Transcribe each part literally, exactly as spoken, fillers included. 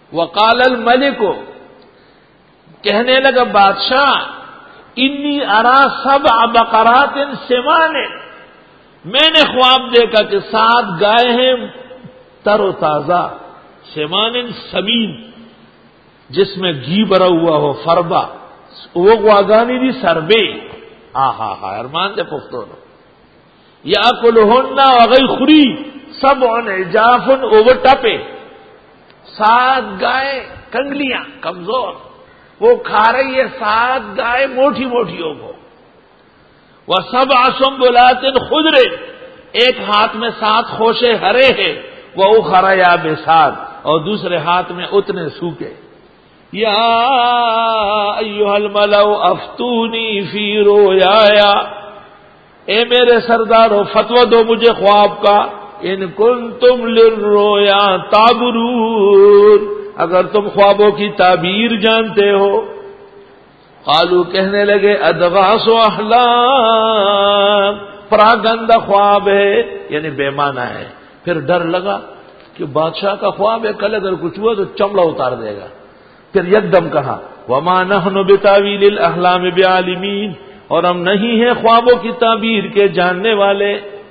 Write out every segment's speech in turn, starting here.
وقال الملک، کہنے لگا بادشاہ، انی ارا سبع بقرات سمان، میں نے خواب دیکھا کہ سات گائے ہیں تر و تازہ، سمان سمین، جس میں گھی بھرا ہوا ہو، فربا، وہ گواگانی دی سربے، آہا ہا ارمان دے پختو نو، یاکلہن وغی خوری سبع عجاف اوور ٹپے، سات گائے کنگلیاں کمزور، وہ کھا رہی ہے سات گائے موٹی موٹیوں کو، وسبع سنبلات خضر، ایک ہاتھ میں سات خوشے ہرے ہیں، وأخر یابسات، اور دوسرے ہاتھ میں اتنے سوکھے۔ یا ایھا الملأ افتونی فی رؤیایا، اے میرے سردارو فتویٰ دو مجھے خواب کا، ان کنتم للرؤیا تعبرون، اگر تم خوابوں کی تعبیر جانتے ہو۔ قالو، کہنے لگے ادغاث احلام، پراگندہ خواب ہے، یعنی بے معنی ہے۔ پھر ڈر لگا کہ بادشاہ کا خواب ہے، کل اگر کچھ ہوا تو چمڑا اتار دے گا۔ پھر یکدم کہا وما نحن بتاویل الاحلام بعالمین، اور ہم نہیں ہیں خوابوں کی تعبیر کے جاننے والے۔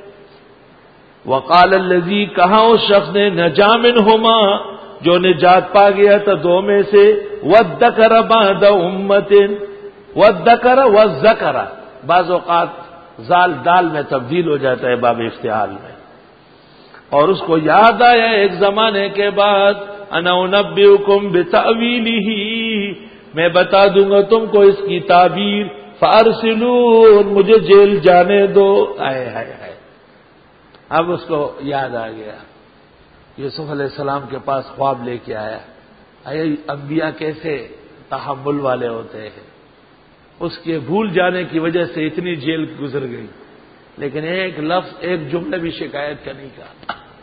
وقال الذی، کہا اس شخص نے، نجا منہما، جو نجات پا گیا تھا دو میں سے، وذکر بعد امت، وذکر والذکر، بعض اوقات زال دال میں تبدیل ہو جاتا ہے باب افتعال میں، اور اس کو یاد آیا ایک زمانے کے بعد، انا انبئکم بتأویلہ، میں بتا دوں گا تم کو اس کی تعبیر، فارسلون، مجھے جیل جانے دو۔ آئے ہائے ہائے، اب اس کو یاد آ گیا، یوسف علیہ السلام کے پاس خواب لے کے آیا۔ اے انبیاء کیسے تحمل والے ہوتے ہیں، اس کے بھول جانے کی وجہ سے اتنی جیل گزر گئی، لیکن ایک لفظ ایک جملہ بھی شکایت کا نہیں کہا۔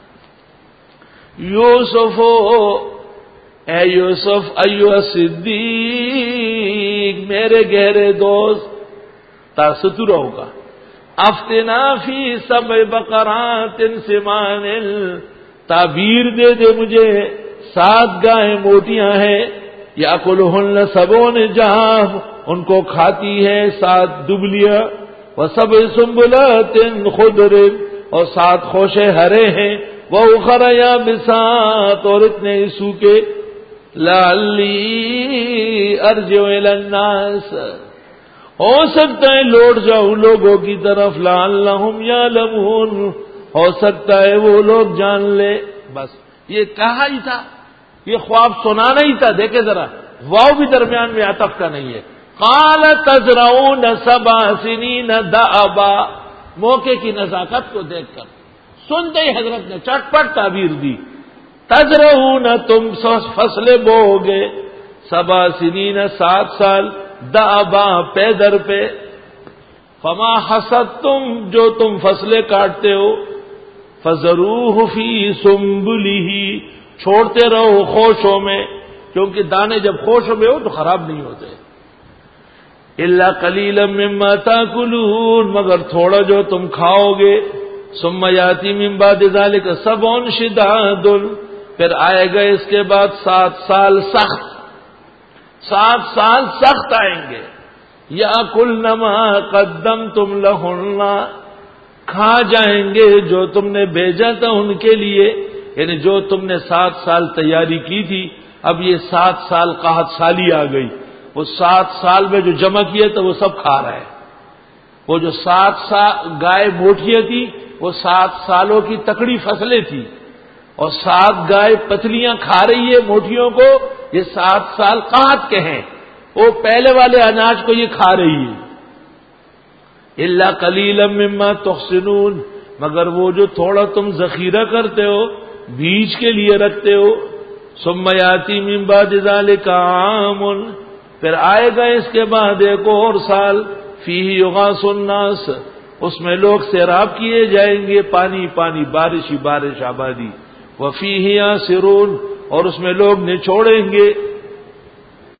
یوسف، اے یوسف، ایھا صدیق، میرے گہرے دوست، تاستر ہوگا، افتنا فی سبع بقرات سمان، تعبیر دے دے مجھے، سات گائیں موٹیاں ہیں، یاکلہن سبع عجاف، ان کو کھاتی ہے سات دبلیاں، وسبع سنبلات خضر، اور سات خوشے ہرے ہیں، وأخر یابسات، اور اتنے سوکھے، لعلی ارجع الی الناس، ہو سکتا ہے لوٹ جاؤں لوگوں کی طرف، لعلہم یعلمون، ہو سکتا ہے وہ لوگ جان لے۔ بس یہ کہا ہی تھا، یہ خواب سنانا ہی تھا۔ دیکھیں ذرا، واو بھی درمیان میں عطف کا نہیں ہے۔ قال تزرعون سبع سنین دأبا، موقع کی نزاکت کو دیکھ کر سنتے ہی حضرت نے چٹ پٹ تعبیر دی، تزرعون، تم فصلیں بو گے، سبع سنین، سات سال، دأبا، پے در پہ، فما حصدتم، جو تم فصلیں کاٹتے ہو، فذروہ فی سنبلہ، چھوڑتے رہو خوشوں میں، کیونکہ دانے جب خوشوں میں ہو تو خراب نہیں ہوتے، الا قلیلا مما تاکلون، مگر تھوڑا جو تم کھاؤ گے، ثم یاتی من بعد ذلک سبع شداد، پھر آئے گا اس کے بعد سات سال سخت، سات سال سخت آئیں گے، یاکلن ما قدمتم لہن، کھا جائیں گے جو تم نے بھیجا تھا ان کے لیے، یعنی جو تم نے سات سال تیاری کی تھی، اب یہ سات سال قحط سالی آ گئی، وہ سات سال میں جو جمع کیا تھا وہ سب کھا رہا ہے۔ وہ جو سات سال گائے موٹیاں تھی وہ سات سالوں کی تکڑی فصلیں تھی، اور سات گائے پتلیاں کھا رہی ہے موٹیوں کو، یہ سات سال قحط کے ہیں، وہ پہلے والے اناج کو یہ کھا رہی ہے۔ الا قلیلا مما تحصنون، مگر وہ جو تھوڑا تم ذخیرہ کرتے ہو، بیج کے لیے رکھتے ہو، ثم یاتی من بعد ذلک عام، پھر آئے گا اس کے بعد ایک اور سال، فیہ یغاث الناس، اس میں لوگ سیراب کیے جائیں گے، پانی پانی، بارش ہی بارش، آبادی، وفیہ یعصرون، اور اس میں لوگ نچوڑیں گے،